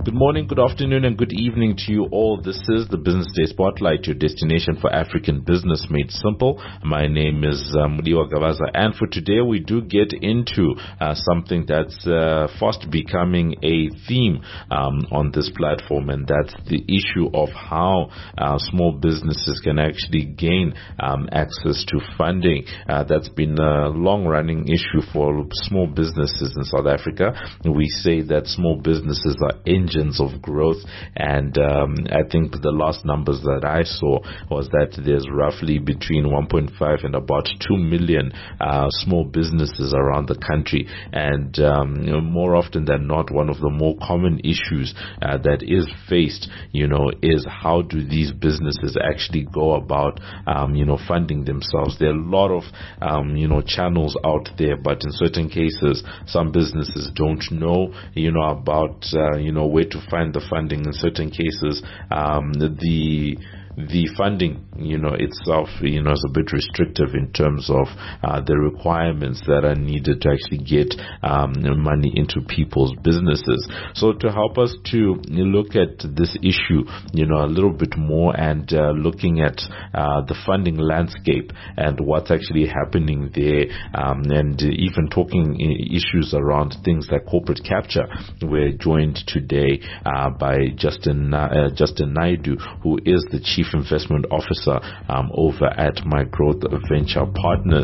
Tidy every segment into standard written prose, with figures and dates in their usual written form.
Good morning, good afternoon, and good evening to you all. This is the Business Day Spotlight, your destination for African business made simple. My name is Mudiwa Gavaza, and for today we do get into something that's fast becoming a theme on this platform, and that's the issue of how small businesses can actually gain access to funding. That's been a long-running issue for small businesses in South Africa. We say that small businesses are engines of growth, and I think the last numbers that I saw was that there's roughly between 1.5 and about 2 million small businesses around the country, and more often than not, one of the more common issues that is faced, is how do these businesses actually go about, funding themselves. There are a lot of, channels out there, but in certain cases, some businesses don't know, about, where to find the funding. In certain cases, the funding, itself, is a bit restrictive in terms of the requirements that are needed to actually get money into people's businesses. So to help us to look at this issue, a little bit more, and looking at the funding landscape and what's actually happening there, and even talking issues around things like corporate capture, we're joined today by Justin Naidu, who is the Chief Investment Officer over at MyGrowth Venture Partners.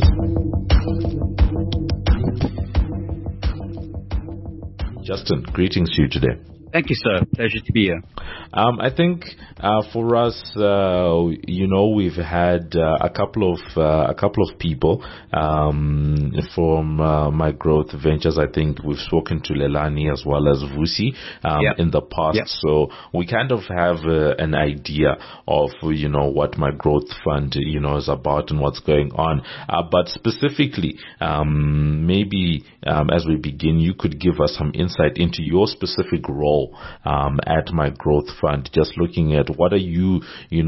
Justin, greetings to you today. Thank you, sir. Pleasure to be here. I think for us, we've had a couple of people from MyGrowth Ventures. I think we've spoken to Lelani as well as Vusi in the past. Yep. So we kind of have an idea of what MyGrowth Fund is about and what's going on. But specifically, maybe as we begin, you could give us some insight into your specific role at MyGrowth Fund, just looking at what are you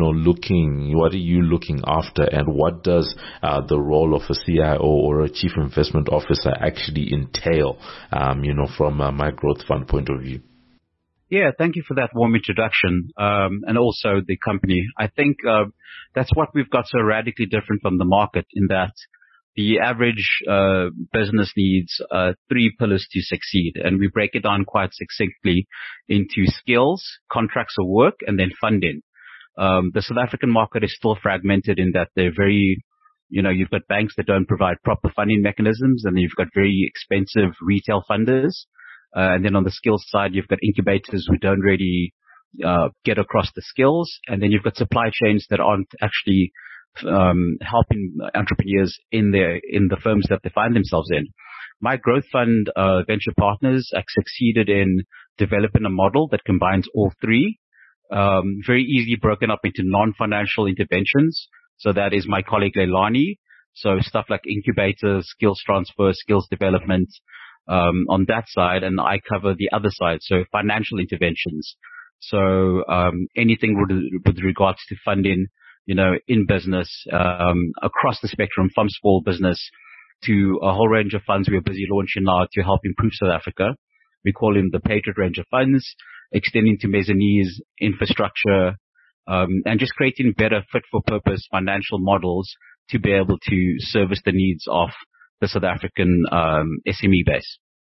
looking after, and what does the role of a CIO or a Chief Investment Officer actually entail, from a MyGrowth Fund point of view? Yeah, thank you for that warm introduction, and also the company. I think that's what we've got so radically different from the market, in that the average business needs 3 pillars to succeed, and we break it down quite succinctly into skills, contracts of work, and then funding. The South African market is still fragmented in that they're very, you've got banks that don't provide proper funding mechanisms, and then you've got very expensive retail funders. And then on the skills side, you've got incubators who don't really get across the skills, and then you've got supply chains that aren't actually helping entrepreneurs in the firms that they find themselves in. MyGrowth Fund Venture Partners succeeded in developing a model that combines all three, very easily broken up into non-financial interventions. So that is my colleague Leilani. So stuff like incubators, skills transfer, skills development on that side, and I cover the other side, so financial interventions. So anything with regards to funding, in business, across the spectrum, from small business to a whole range of funds we're busy launching now to help improve South Africa. We call them the Patriot range of funds, extending to mezzanines, infrastructure, and just creating better fit-for-purpose financial models to be able to service the needs of the South African SME base.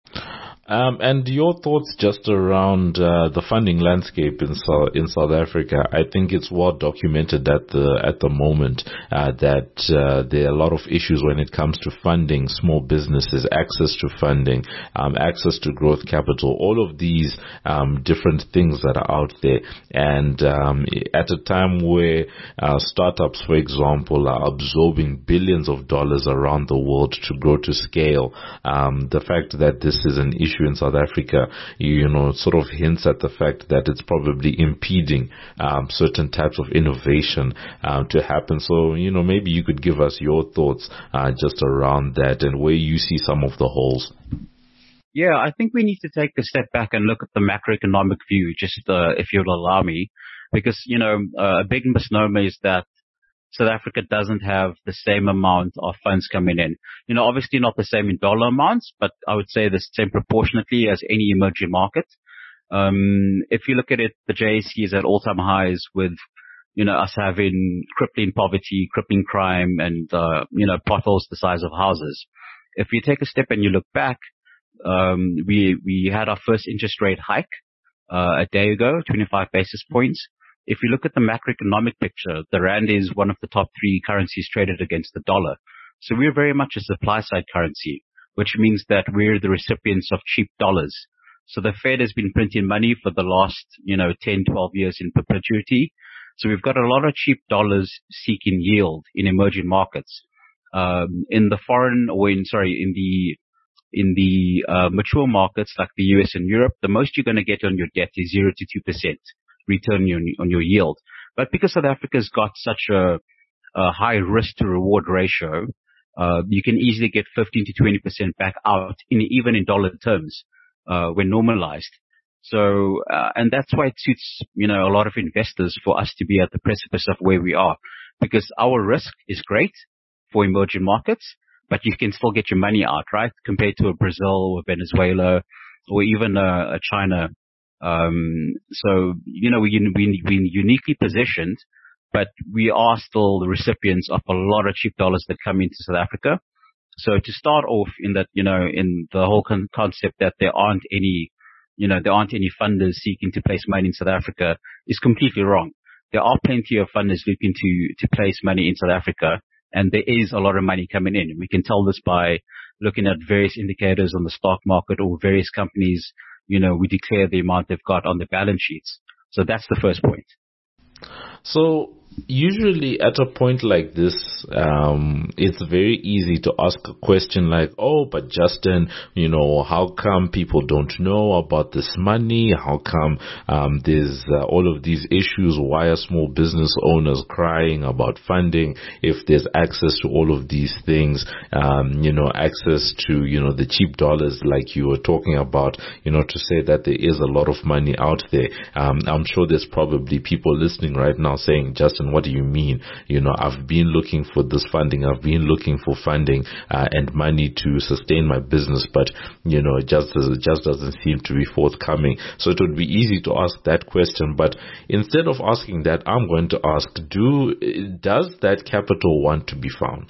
And your thoughts just around the funding landscape in South Africa. I think it's well documented at the moment that there are a lot of issues when it comes to funding small businesses, access to funding, access to growth capital, all of these different things that are out there. And at a time where startups, for example, are absorbing billions of dollars around the world to grow to scale, the fact that this is an issue in South Africa, sort of hints at the fact that it's probably impeding certain types of innovation to happen. So, maybe you could give us your thoughts just around that and where you see some of the holes. Yeah, I think we need to take a step back and look at the macroeconomic view, just if you'll allow me, because, a big misnomer is that South Africa doesn't have the same amount of funds coming in. Obviously not the same in dollar amounts, but I would say the same proportionately as any emerging market. If you look at it, the JSE is at all-time highs with, us having crippling poverty, crippling crime, and, potholes the size of houses. If you take a step and you look back, we had our first interest rate hike, a day ago, 25 basis points. If you look at the macroeconomic picture, the rand is one of the top 3 currencies traded against the dollar. So we're very much a supply side currency, which means that we're the recipients of cheap dollars. So the Fed has been printing money for the last, 10, 12 years in perpetuity. So we've got a lot of cheap dollars seeking yield in emerging markets. In the mature markets like the US and Europe, the most you're going to get on your debt is 0 to 2% return on your yield. But because South Africa's got such a high risk to reward ratio, you can easily get 15 to 20% back out even in dollar terms, when normalized. So, and that's why it suits, a lot of investors for us to be at the precipice of where we are, because our risk is great for emerging markets, but you can still get your money out, right? Compared to a Brazil or Venezuela or even a China. So, we're uniquely positioned, but we are still the recipients of a lot of cheap dollars that come into South Africa. So to start off in that, in the whole concept that there aren't any funders seeking to place money in South Africa is completely wrong. There are plenty of funders looking to place money in South Africa, and there is a lot of money coming in. We can tell this by looking at various indicators on the stock market or various companies, we declare the amount they've got on their balance sheets. So that's the first point. So usually at a point like this, it's very easy to ask a question like, oh, but Justin, how come people don't know about this money? How come there's all of these issues? Why are small business owners crying about funding if there's access to all of these things, access to, the cheap dollars like you were talking about, to say that there is a lot of money out there. I'm sure there's probably people listening right now saying, Justin, what do you mean? I've been looking for this funding. I've been looking for funding and money to sustain my business, but it just doesn't seem to be forthcoming. So it would be easy to ask that question, but instead of asking that, I'm going to ask, does that capital want to be found?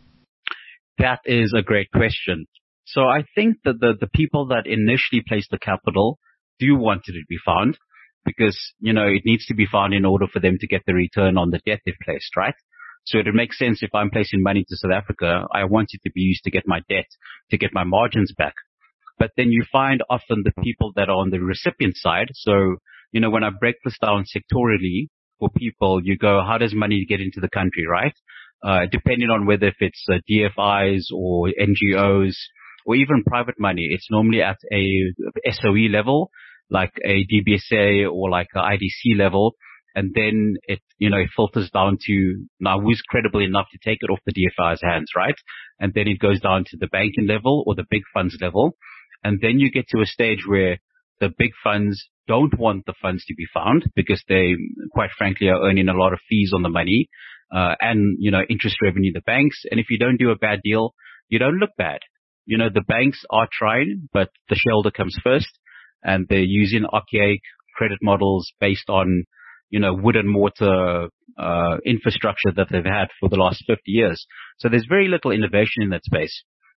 That is a great question. So I think that the people that initially placed the capital do want it to be found, because, it needs to be found in order for them to get the return on the debt they've placed, right? So it would make sense if I'm placing money to South Africa, I want it to be used to get my debt, to get my margins back. But then you find often the people that are on the recipient side. So, when I break this down sectorially for people, you go, how does money get into the country, right? Depending on whether if it's DFIs or NGOs or even private money, it's normally at a SOE level, like a DBSA or like a IDC level. And then it filters down to now who's credible enough to take it off the DFI's hands, right? And then it goes down to the banking level or the big funds level. And then you get to a stage where the big funds don't want the funds to be found because they, quite frankly, are earning a lot of fees on the money, and, interest revenue, the banks. And if you don't do a bad deal, you don't look bad. The banks are trying, but the shareholder comes first, and they're using archaic credit models based on, wood and mortar, infrastructure that they've had for the last 50 years. So there's very little innovation in that space.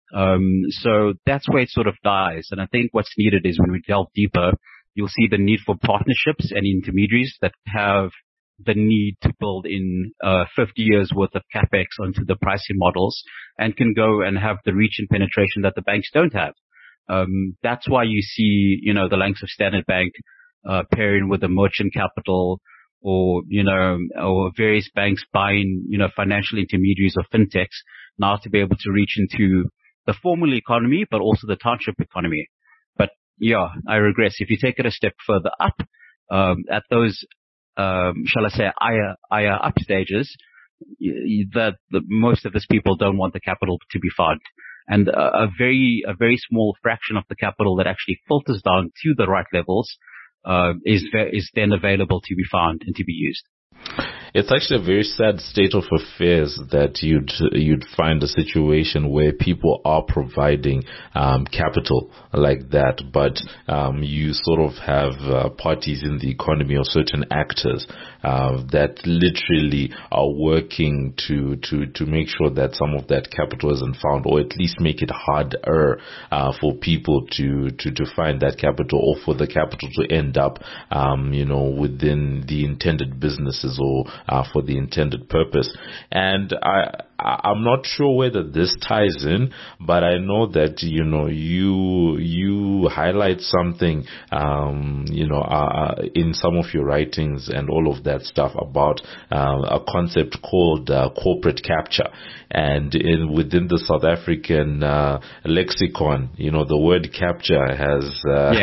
So that's where it sort of dies. And I think what's needed is when we delve deeper, you'll see the need for partnerships and intermediaries that have the need to build in 50 years worth of capex onto the pricing models and can go and have the reach and penetration that the banks don't have. That's why you see, the likes of Standard Bank pairing with a merchant capital or various banks buying, financial intermediaries or fintechs now to be able to reach into the formal economy, but also the township economy. But yeah, I regress. If you take it a step further up, at those, shall I say, higher up stages, that most of these people don't want the capital to be found. And a very small fraction of the capital that actually filters down to the right levels, is then available to be found and to be used. It's actually a very sad state of affairs that you'd find a situation where people are providing capital like that, but you sort of have parties in the economy or certain actors that literally are working to make sure that some of that capital isn't found, or at least make it harder for people to find that capital, or for the capital to end up within the intended businesses, or for the intended purpose. And I'm not sure whether this ties in, but I know that you highlight something in some of your writings and all of that stuff about a concept called corporate capture. And within the South African lexicon, the word capture has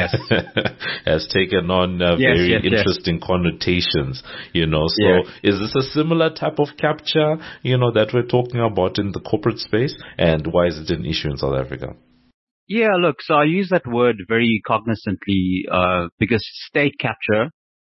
has taken on very interesting connotations. So is this a similar type of capture that we're talking about in the corporate space, and why is it an issue in South Africa? Yeah, look, so I use that word very cognizantly because state capture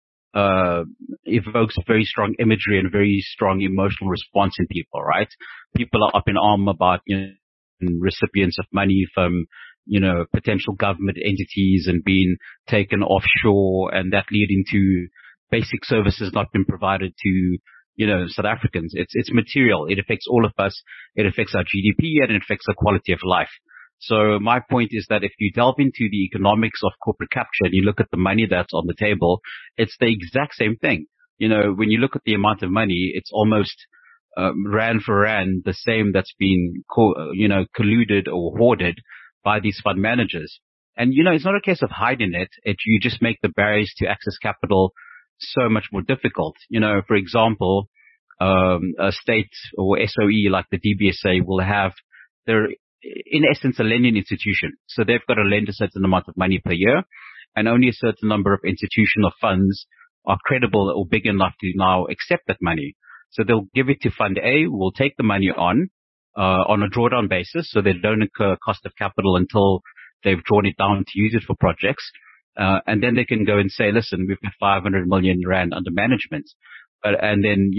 evokes very strong imagery and very strong emotional response in people, right? People are up in arm about recipients of money from potential government entities and being taken offshore, and that leading to basic services not being provided to South Africans. It's material. It affects all of us. It affects our GDP, and it affects the quality of life. So my point is that if you delve into the economics of corporate capture and you look at the money that's on the table, it's the exact same thing. When you look at the amount of money, it's almost rand for rand the same that's been colluded or hoarded by these fund managers. And it's not a case of hiding it. You just make the barriers to access capital so much more difficult. For example, a state or SOE like the DBSA will have their, in essence, a lending institution. So they've got to lend a certain amount of money per year, and only a certain number of institutional funds are credible or big enough to now accept that money. So they'll give it to Fund A, who will take the money on a drawdown basis, so they don't incur cost of capital until they've drawn it down to use it for projects. And then they can go and say, listen, we've got 500 million rand under management. And then,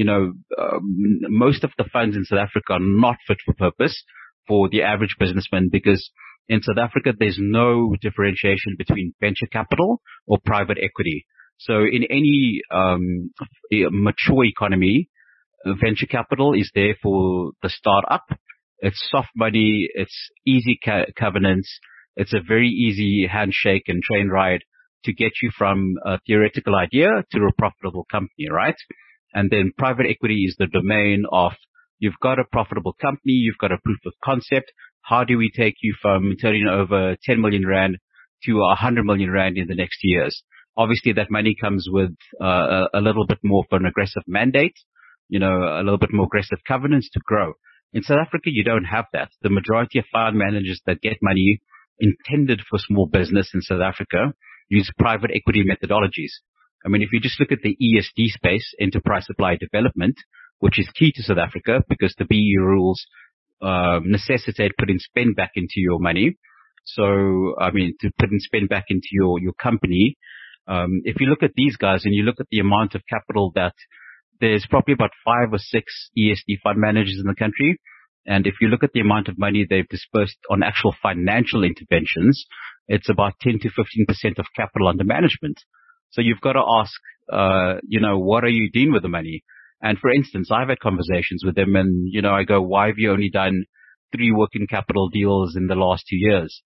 most of the funds in South Africa are not fit for purpose for the average businessman, because in South Africa, there's no differentiation between venture capital or private equity. So in any mature economy, venture capital is there for the startup. It's soft money. It's easy covenants. It's a very easy handshake and train ride to get you from a theoretical idea to a profitable company, right? And then private equity is the domain of, you've got a profitable company, you've got a proof of concept. How do we take you from turning over 10 million rand to 100 million rand in the next years? Obviously, that money comes with a little bit more of an aggressive mandate, a little bit more aggressive covenants to grow. In South Africa, you don't have that. The majority of fund managers that get money intended for small business in South Africa use private equity methodologies. I mean, if you just look at the ESD space, enterprise supply development, which is key to South Africa because the BEE rules necessitate putting spend back into your money. So, I mean, to put and spend back into your company. If you look at these guys and you look at the amount of capital that there's probably about 5 or 6 ESD fund managers in the country. And if you look at the amount of money they've dispersed on actual financial interventions, it's about 10 to 15% of capital under management. So you've got to ask, what are you doing with the money? And for instance, I've had conversations with them and, I go, why have you only done 3 working capital deals in the last 2 years?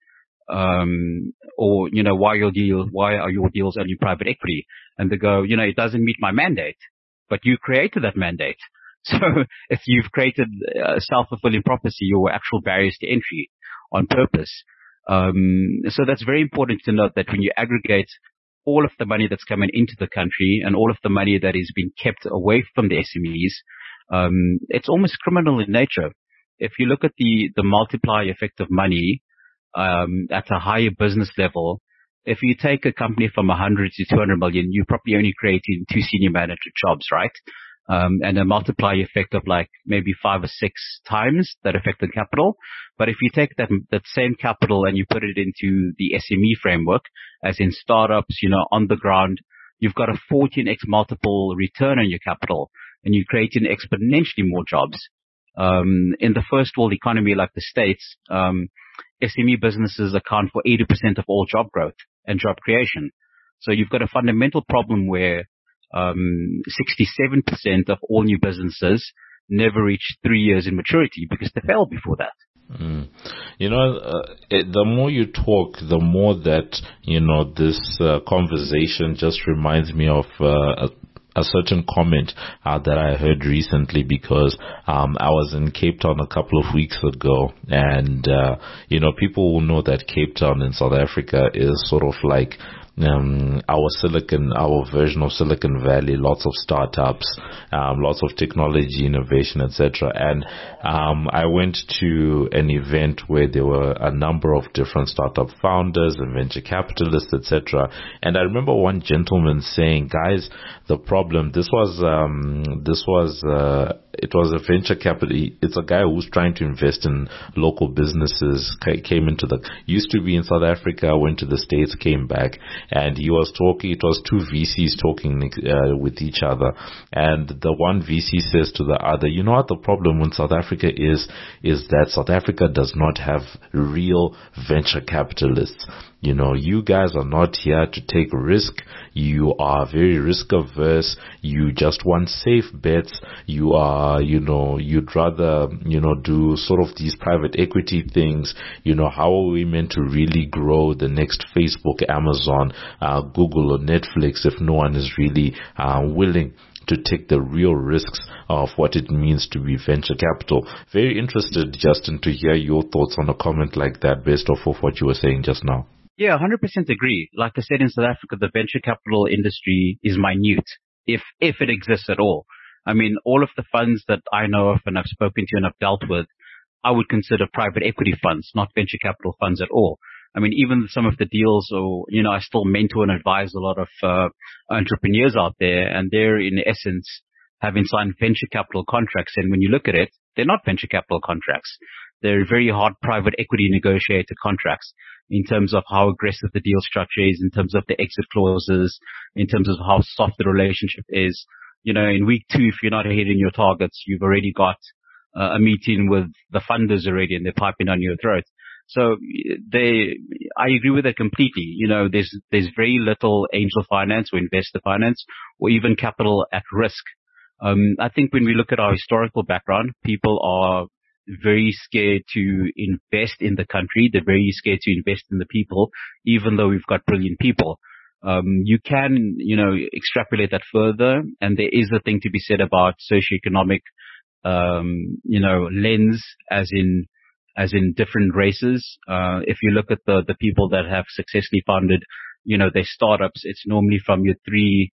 Or, why are your deals only private equity? And they go, it doesn't meet my mandate, but you created that mandate. So if you've created self-fulfilling prophecy, your actual barriers to entry on purpose. So that's very important to note that when you aggregate all of the money that's coming into the country and all of the money that is being kept away from the SMEs, it's almost criminal in nature. If you look at the multiplier effect of money, at a higher business level, if you take a company from 100 to 200 million, you're probably only creating 2 senior manager jobs, right? And a multiplier effect of like maybe 5 or 6 times that affected capital. But if you take that same capital and you put it into the SME framework, as in startups, on the ground, you've got a 14x multiple return on your capital. and you're creating exponentially more jobs. In the first world economy like the States, SME businesses account for 80% of all job growth and job creation. So you've got a fundamental problem where 67% of all new businesses never reach 3 years in maturity because they failed before that. The more you talk, the more that, this conversation just reminds me of a certain comment that I heard recently, because I was in Cape Town a couple of weeks ago, and people will know that Cape Town in South Africa is sort of like our version of Silicon Valley. Lots of startups, lots of technology innovation, etc. And I went to an event where there were a number of different startup founders and venture capitalists, etc. And I remember one gentleman saying, "Guys, the problem. It was a venture capital. It's a guy who's trying to invest in local businesses. Used to be in South Africa, went to the States, came back." And he was talking, it was two VCs talking with each other. And the one VC says to the other, "You know what the problem in South Africa is that South Africa does not have real venture capitalists. You guys are not here to take risk. You are very risk averse. You just want safe bets. You are, you'd rather, do sort of these private equity things. How are we meant to really grow the next Facebook, Amazon, Google or Netflix if no one is really willing to take the real risks of what it means to be venture capital?" Very interested, Justin, to hear your thoughts on a comment like that based off of what you were saying just now. Yeah, 100% agree. Like I said, in South Africa, the venture capital industry is minute, if it exists at all. I mean, all of the funds that I know of and I've spoken to and I've dealt with, I would consider private equity funds, not venture capital funds at all. I mean, even some of the deals, I still mentor and advise a lot of entrepreneurs out there, and they're in essence having signed venture capital contracts. And when you look at it, they're not venture capital contracts. They're very hard private equity negotiated contracts in terms of how aggressive the deal structure is, in terms of the exit clauses, in terms of how soft the relationship is. In week 2, if you're not hitting your targets, you've already got a meeting with the funders already, and they're piping on your throat. So I agree with that completely. There's very little angel finance or investor finance or even capital at risk. I think when we look at our historical background, people are very scared to invest in the country. They're very scared to invest in the people, even though we've got brilliant people. You can, extrapolate that further, and there is a thing to be said about socioeconomic, lens, as in different races. If you look at the people that have successfully founded, their startups, it's normally from your three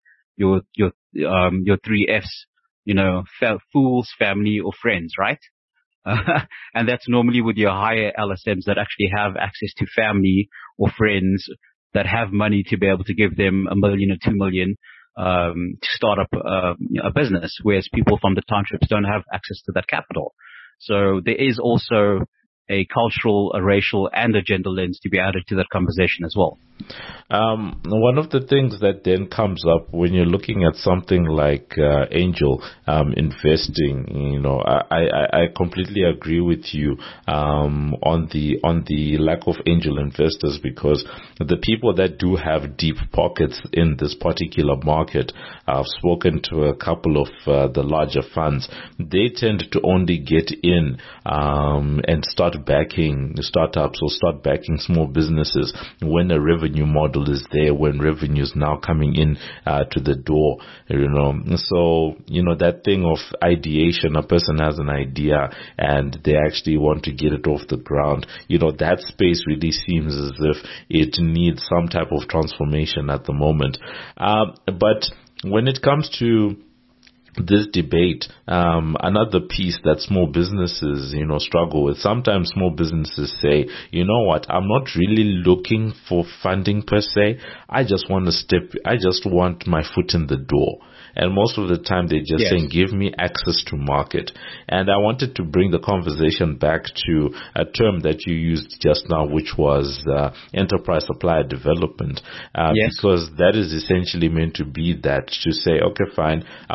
F's, fools, family, or friends, right? And that's normally with your higher LSMs that actually have access to family or friends that have money to be able to give them $1 million or $2 million to start up a business, whereas people from the townships don't have access to that capital. So there is also a cultural, a racial, and a gender lens to be added to that conversation as well. One of the things that then comes up when you're looking at something like angel investing, I completely agree with you on the lack of angel investors, because the people that do have deep pockets in this particular market, I've spoken to a couple of the larger funds, they tend to only get in and start backing startups or start backing small businesses when a revenue model is there, when revenue is now coming in to the door, So, that thing of ideation, a person has an idea and they actually want to get it off the ground, that space really seems as if it needs some type of transformation at the moment. But when it comes to this debate, another piece that small businesses, struggle with. Sometimes small businesses say, you know what, I'm not really looking for funding per se. I just want my foot in the door. And most of the time they're just saying, give me access to market. And I wanted to bring the conversation back to a term that you used just now, which was enterprise supplier development. Because that is essentially meant to be that, to say, okay, fine, I'm not going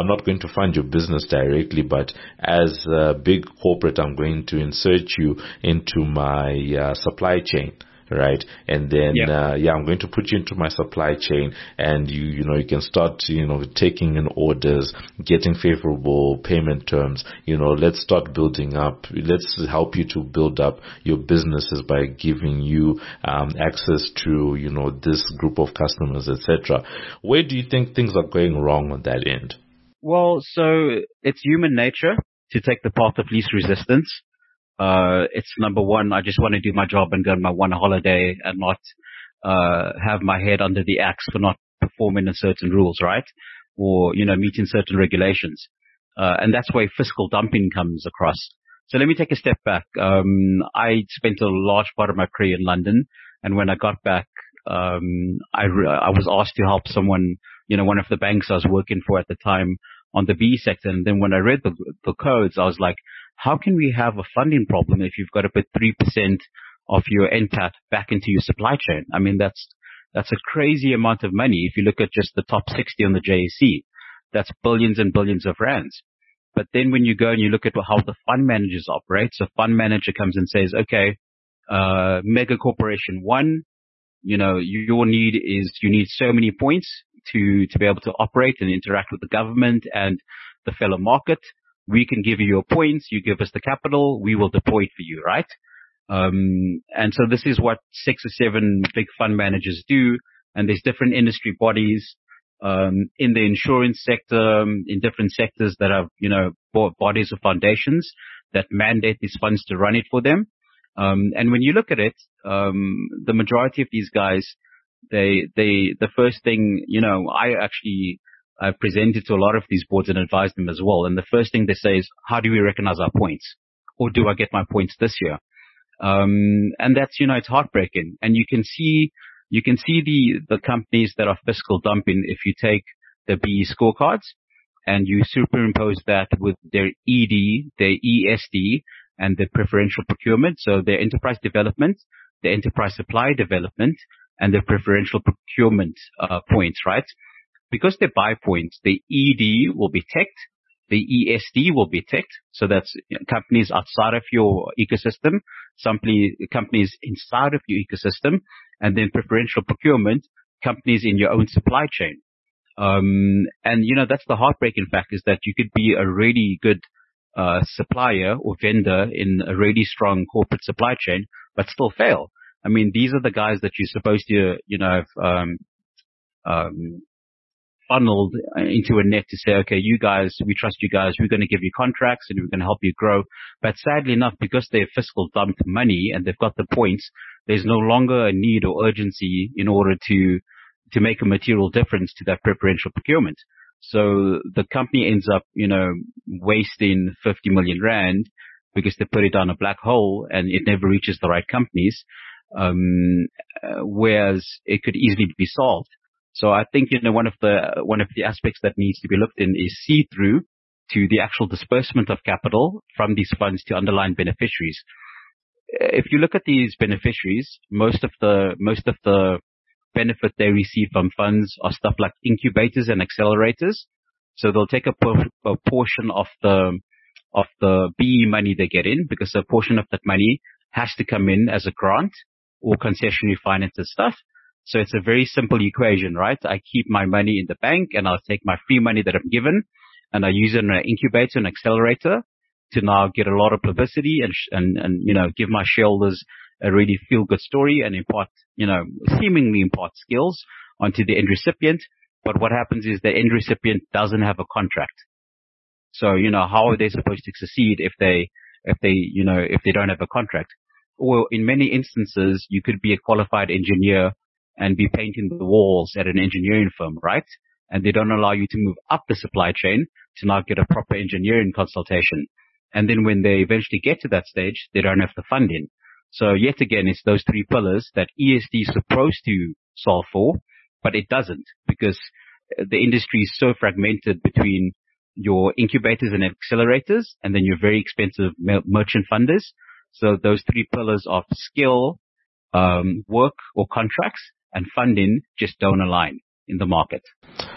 to fund your business directly, but as a big corporate, I'm going to insert you into my supply chain. Right. And then, I'm going to put you into my supply chain, and you can start, taking in orders, getting favorable payment terms. Let's start building up. Let's help you to build up your businesses by giving you, access to, this group of customers, etc. Where do you think things are going wrong on that end? Well, so it's human nature to take the path of least resistance. It's number one, I just want to do my job and go on my one holiday and not have my head under the axe for not performing in certain rules, right? Or, meeting certain regulations. And that's where fiscal dumping comes across. So let me take a step back. I spent a large part of my career in London, and when I got back, I was asked to help someone, one of the banks I was working for at the time on the B sector. And then when I read the codes, I was like, how can we have a funding problem if you've got to put 3% of your NPAT back into your supply chain? I mean, that's a crazy amount of money. If you look at just the top 60 on the JSE, that's billions and billions of rands. But then when you go and you look at how the fund managers operate, so fund manager comes and says, okay, mega corporation one, your need is you need so many points to be able to operate and interact with the government and the fellow market. We can give you your points. You give us the capital. We will deploy it for you, right? And so this is what 6 or 7 big fund managers do. And there's different industry bodies, in the insurance sector, in different sectors that have, bodies or foundations that mandate these funds to run it for them. And when you look at it, the majority of these guys, the first thing, I've presented to a lot of these boards and advised them as well. And the first thing they say is, how do we recognize our points? Or do I get my points this year? And that's, it's heartbreaking. And you can see the companies that are fiscal dumping if you take the BE scorecards and you superimpose that with their ED, their ESD, and their preferential procurement. So their enterprise development, their enterprise supply development, and their preferential procurement, points, right? Because they buy points, the ED will be ticked, the ESD will be ticked. So that's companies outside of your ecosystem, companies inside of your ecosystem, and then preferential procurement, companies in your own supply chain. And that's the heartbreaking fact, is that you could be a really good supplier or vendor in a really strong corporate supply chain, but still fail. I mean, these are the guys that you're supposed to, have funneled into a net to say, okay, you guys, we trust you guys, we're going to give you contracts and we're going to help you grow. But sadly enough, because they've fiscal dumped money and they've got the points, there's no longer a need or urgency in order to make a material difference to that preferential procurement. So the company ends up, wasting 50 million rand because they put it down a black hole and it never reaches the right companies. Whereas it could easily be solved. So I think, one of the aspects that needs to be looked in is see-through to the actual disbursement of capital from these funds to underlying beneficiaries. If you look at these beneficiaries, most of the benefit they receive from funds are stuff like incubators and accelerators. So they'll take a portion of the BE money they get in, because a portion of that money has to come in as a grant or concessionary finance and stuff. So it's a very simple equation, right? I keep my money in the bank and I'll take my free money that I'm given and I use it in an incubator and accelerator to now get a lot of publicity and give my shareholders a really feel good story and seemingly impart skills onto the end recipient. But what happens is the end recipient doesn't have a contract. So, how are they supposed to succeed if they don't have a contract? Or in many instances, you could be a qualified engineer and be painting the walls at an engineering firm, right? And they don't allow you to move up the supply chain to now get a proper engineering consultation. And then when they eventually get to that stage, they don't have the funding. So yet again, it's those 3 pillars that ESD is supposed to solve for, but it doesn't, because the industry is so fragmented between your incubators and accelerators and then your very expensive merchant funders. So those 3 pillars of skill, work or contracts, and funding just don't align in the market.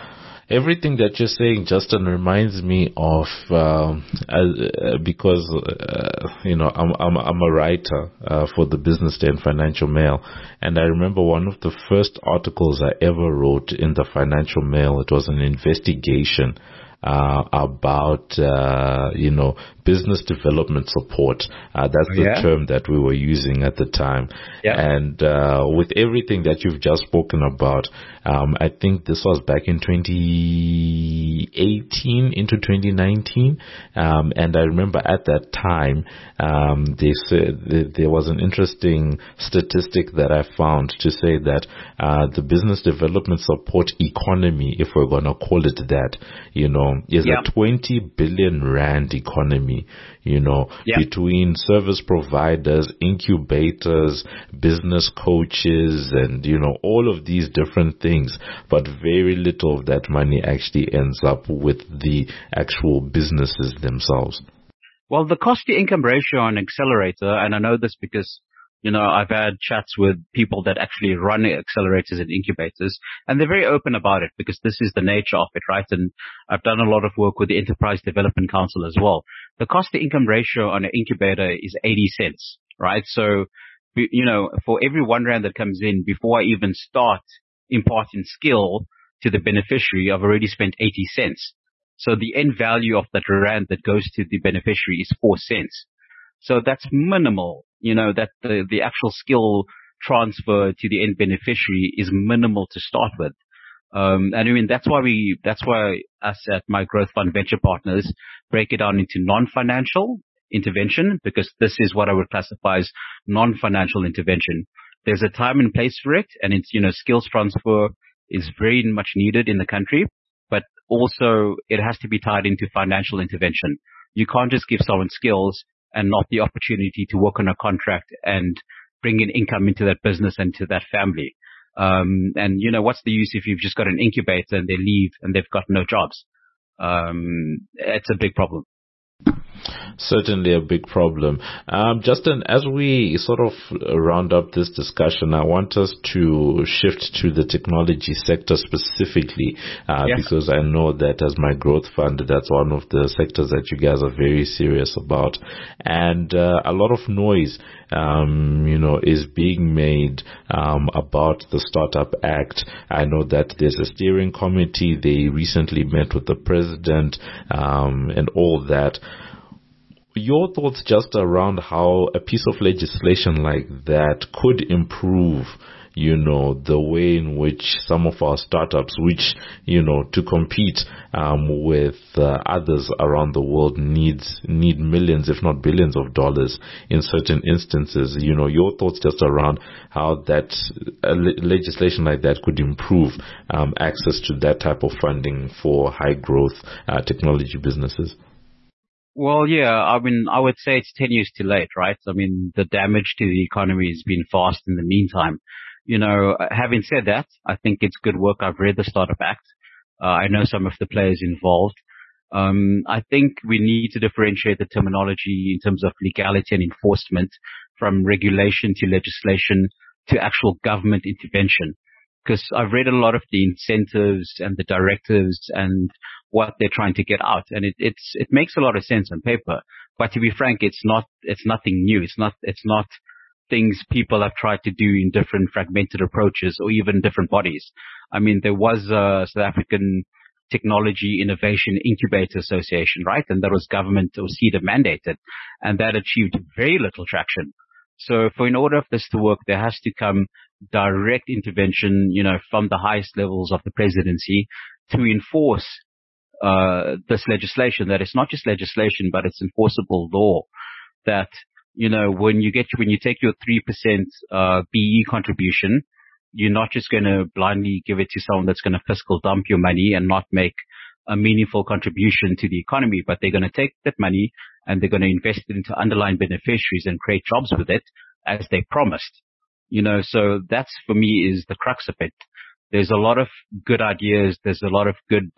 Everything that you're saying, Justin, reminds me of because I'm a writer for the Business Day and Financial Mail, and I remember one of the first articles I ever wrote in the Financial Mail. It was an investigation about business development support. That's the term that we were using at the time. And with everything that you've just spoken about, I think this was back in 2018 into 2019, and I remember at that time they said there was an interesting statistic that I found to say that the business development support economy, if we're going to call it that, is a 20 billion rand economy, between service providers, incubators, business coaches, and, all of these different things. But very little of that money actually ends up with the actual businesses themselves. Well, the cost-to-income ratio on Accelerator, and I know this because I've had chats with people that actually run accelerators and incubators, and they're very open about it because this is the nature of it, right? And I've done a lot of work with the Enterprise Development Council as well. The cost to income ratio on an incubator is 80 cents, right? So, for every 1 rand that comes in, before I even start imparting skill to the beneficiary, I've already spent 80 cents. So the end value of that rand that goes to the beneficiary is 4 cents. So that's minimal, that the actual skill transfer to the end beneficiary is minimal to start with. And I mean, that's why us at My Growth Fund Venture Partners break it down into non-financial intervention, because this is what I would classify as non-financial intervention. There's a time and place for it, and it's, skills transfer is very much needed in the country, but also it has to be tied into financial intervention. You can't just give someone skills and not the opportunity to work on a contract and bring in income into that business and to that family. And what's the use if you've just got an incubator and they leave and they've got no jobs? It's a big problem. Certainly a big problem. Justin, as we sort of round up this discussion, I want us to shift to the technology sector specifically, because I know that as My Growth Fund, that's one of the sectors that you guys are very serious about. And a lot of noise, is being made about the Startup Act. I know that there's a steering committee. They recently met with the president and all that. Your thoughts just around how a piece of legislation like that could improve, the way in which some of our startups, which, to compete with others around the world need millions, if not billions of dollars in certain instances. Your thoughts just around how that legislation like that could improve access to that type of funding for high growth technology businesses. Well, yeah, I mean, I would say it's 10 years too late, right? I mean, the damage to the economy has been fast in the meantime. Having said that, I think it's good work. I've read the Startup Act. I know some of the players involved. I think we need to differentiate the terminology in terms of legality and enforcement from regulation to legislation to actual government intervention. Because I've read a lot of the incentives and the directives and what they're trying to get out, and it makes a lot of sense on paper. But to be frank, it's nothing new. It's not things people have tried to do in different fragmented approaches or even different bodies. I mean, there was a South African Technology Innovation Incubator Association, right? And that was government or SEDA mandated, and that achieved very little traction. So in order for this to work, there has to come direct intervention, from the highest levels of the presidency to enforce this legislation. That it's not just legislation, but it's enforceable law. That, when you take your 3% BE contribution, you're not just going to blindly give it to someone that's going to fiscal dump your money and not make a meaningful contribution to the economy, but they're going to take that money and they're going to invest it into underlying beneficiaries and create jobs with it as they promised. So that's, for me, is the crux of it. There's a lot of good ideas. There's a lot of good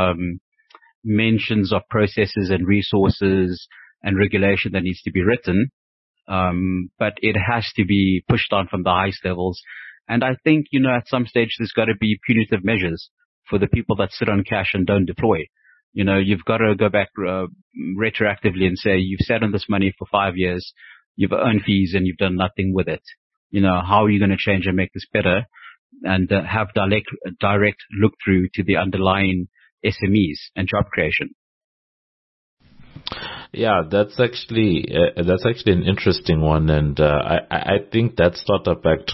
mentions of processes and resources and regulation that needs to be written. But it has to be pushed on from the highest levels. And I think, at some stage, there's got to be punitive measures for the people that sit on cash and don't deploy. You've got to go back retroactively and say, you've sat on this money for 5 years, you've earned fees and you've done nothing with it. How are you going to change and make this better and have direct look through to the underlying SMEs and job creation? Yeah, that's actually an interesting one, and I think that Startup Act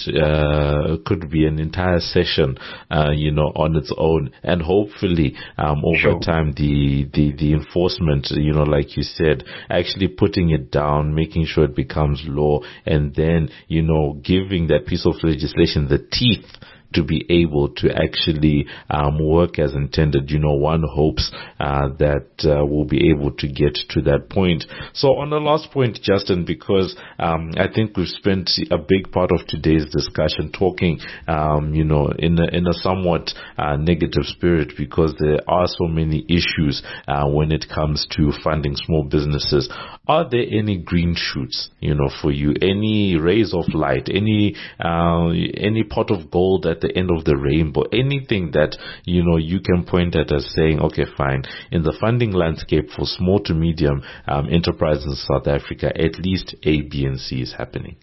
could be an entire session, on its own, and hopefully over time the enforcement, like you said, actually putting it down, making sure it becomes law, and then giving that piece of legislation the teeth to be able to actually work as intended. One hopes that we'll be able to get to that point. So on the last point, Justin, because I think we've spent a big part of today's discussion talking, in a somewhat negative spirit, because there are so many issues when it comes to funding small businesses. Are there any green shoots, for you? Any rays of light? Any pot of gold at the end of the rainbow? Anything that you can point at as saying, okay, fine, in the funding landscape for small to medium enterprises in South Africa, at least A, B, and C is happening?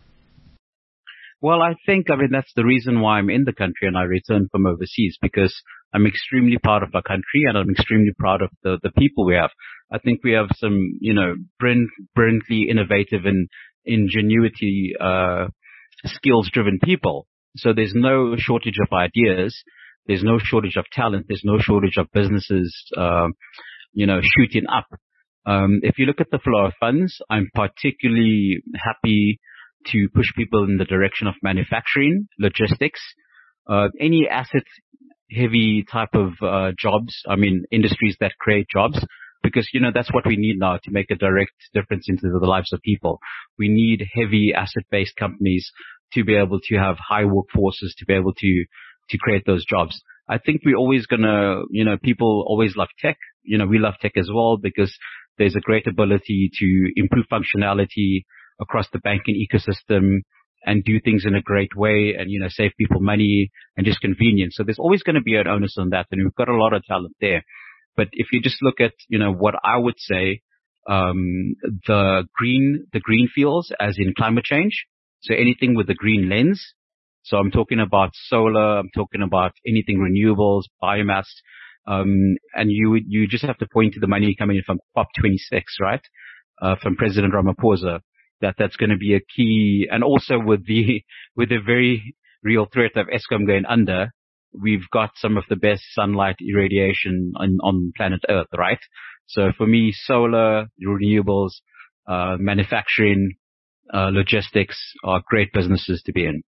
Well, I think, that's the reason why I'm in the country and I returned from overseas, because I'm extremely proud of our country and I'm extremely proud of the people we have. I think we have some, brilliantly innovative and ingenuity, skills-driven people. So there's no shortage of ideas. There's no shortage of talent. There's no shortage of businesses, shooting up. If you look at the flow of funds, I'm particularly happy to push people in the direction of manufacturing, logistics, any asset-heavy type of jobs. Industries that create jobs. Because, that's what we need now to make a direct difference into the lives of people. We need heavy asset-based companies to be able to have high workforces, to be able to create those jobs. I think we're always gonna, people always love tech. We love tech as well because there's a great ability to improve functionality across the banking ecosystem and do things in a great way and, save people money and just convenience. So there's always going to be an onus on that. And we've got a lot of talent there. But if you just look at, what I would say, the green fields as in climate change. So anything with the green lens. So I'm talking about solar. I'm talking about anything renewables, biomass. And you just have to point to the money coming in from COP26, right? From President Ramaphosa, that's going to be a key. And also with the very real threat of Eskom going under, we've got some of the best sunlight irradiation on planet Earth, right? So for me, solar, renewables, manufacturing, logistics are great businesses to be in.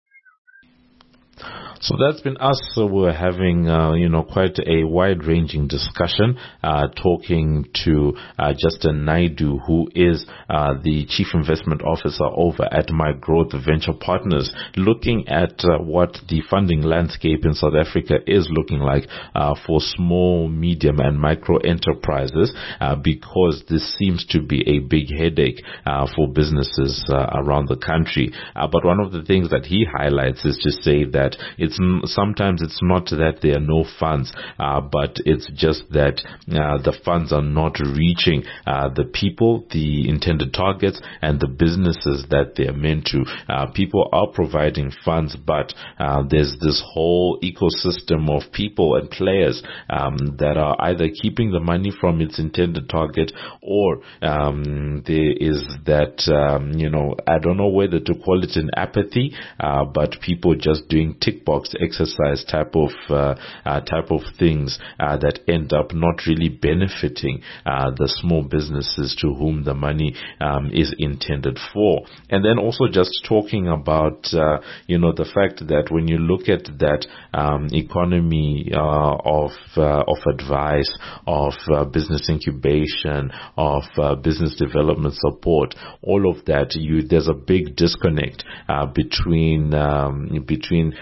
So that's been us. So we're having, quite a wide-ranging discussion, talking to Justin Naidoo, who is the Chief Investment Officer over at MyGrowth Venture Partners, looking at what the funding landscape in South Africa is looking like for small, medium, and micro enterprises, because this seems to be a big headache for businesses around the country. But one of the things that he highlights is to say that sometimes it's not that there are no funds, but it's just that the funds are not reaching the people, the intended targets, and the businesses that they're meant to. People are providing funds, but there's this whole ecosystem of people and players that are either keeping the money from its intended target, or there is that, I don't know whether to call it an apathy, but people just doing tick box exercise type of things that end up not really benefiting the small businesses to whom the money is intended for. And then also just talking about the fact that when you look at that economy of advice, of business incubation, of business development support, all of that, there's a big disconnect between in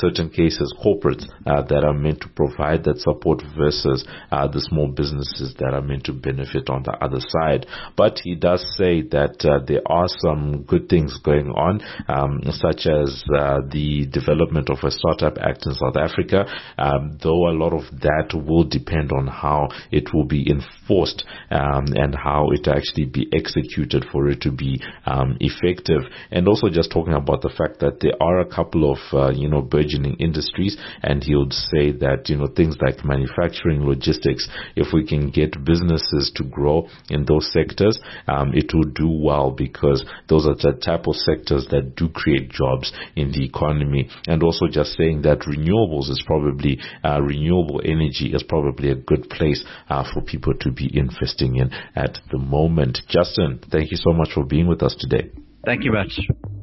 certain cases, corporates that are meant to provide that support versus the small businesses that are meant to benefit on the other side. But he does say that there are some good things going on, such as the development of a Startup Act in South Africa, though a lot of that will depend on how it will be enforced and how it actually be executed for it to be effective. And also just talking about the fact that there are a couple of burgeoning industries, and he would say that things like manufacturing, logistics, if we can get businesses to grow in those sectors, it will do well, because those are the type of sectors that do create jobs in the economy. And also just saying that renewables is probably renewable energy is probably a good place for people to be investing in at the moment. Justin, thank you so much for being with us today. Thank you much.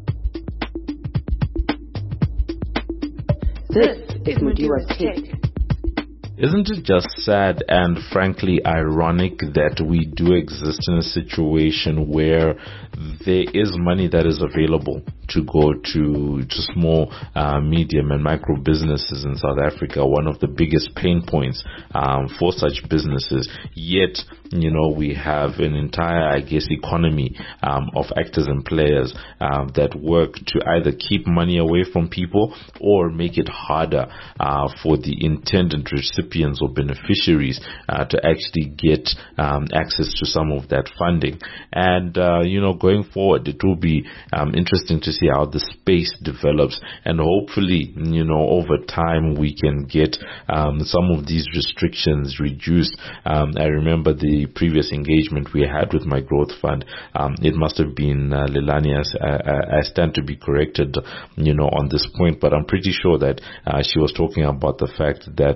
This is Mudiwa's Take. Isn't it just sad and frankly ironic that we do exist in a situation where there is money that is available to go to small, medium and micro businesses in South Africa, one of the biggest pain points for such businesses, yet we have an entire, economy of actors and players that work to either keep money away from people or make it harder for the intended recipients or beneficiaries to actually get access to some of that funding. And, going forward, it will be interesting to see how the space develops, and hopefully, over time we can get some of these restrictions reduced. I remember the previous engagement we had with My Growth Fund. It must have been Lilani. I stand to be corrected, on this point, but I'm pretty sure that she was talking about the fact that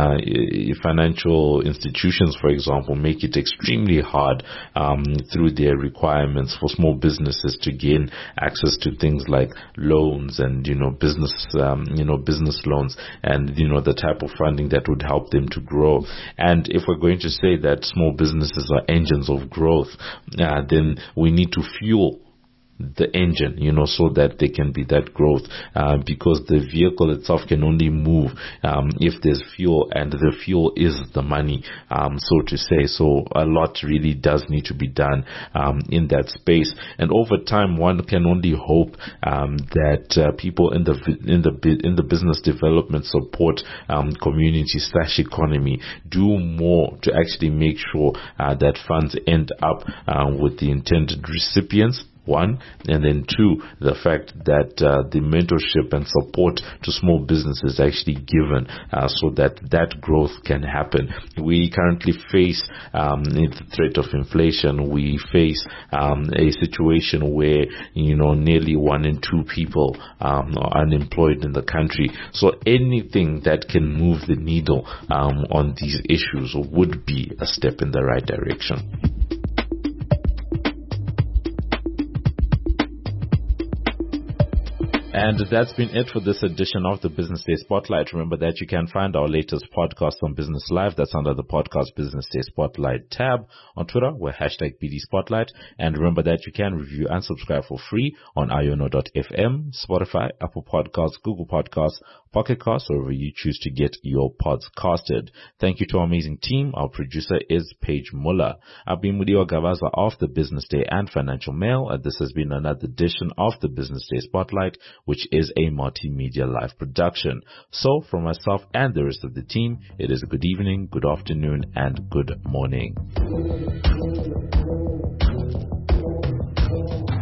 financial institutions, for example, make it extremely hard through their requirements for small businesses to gain access to things like loans and business loans and the type of funding that would help them to grow. And if we're going to say that small businesses are engines of growth, then we need to fuel the engine, so that there can be that growth, because the vehicle itself can only move if there's fuel, and the fuel is the money, so to say. So a lot really does need to be done in that space, and over time one can only hope that people in the business development support community/economy do more to actually make sure that funds end up with the intended recipients, one, and then two, the fact that the mentorship and support to small businesses is actually given so that growth can happen. We currently face the threat of inflation. We face a situation where nearly 1 in 2 people are unemployed in the country. So anything that can move the needle on these issues would be a step in the right direction. And that's been it for this edition of the Business Day Spotlight. Remember that you can find our latest podcast on Business Live. That's under the podcast Business Day Spotlight tab. On Twitter, we're #BD Spotlight. And remember that you can review and subscribe for free on iono.fm, Spotify, Apple Podcasts, Google Podcasts, Pocket Casts, wherever you choose to get your pods casted. Thank you to our amazing team. Our producer is Paige Muller. I've been Mudiwa Gavaza of the Business Day and Financial Mail. And this has been another edition of the Business Day Spotlight, which is a multimedia live production. So from myself and the rest of the team, it is a good evening, good afternoon, and good morning.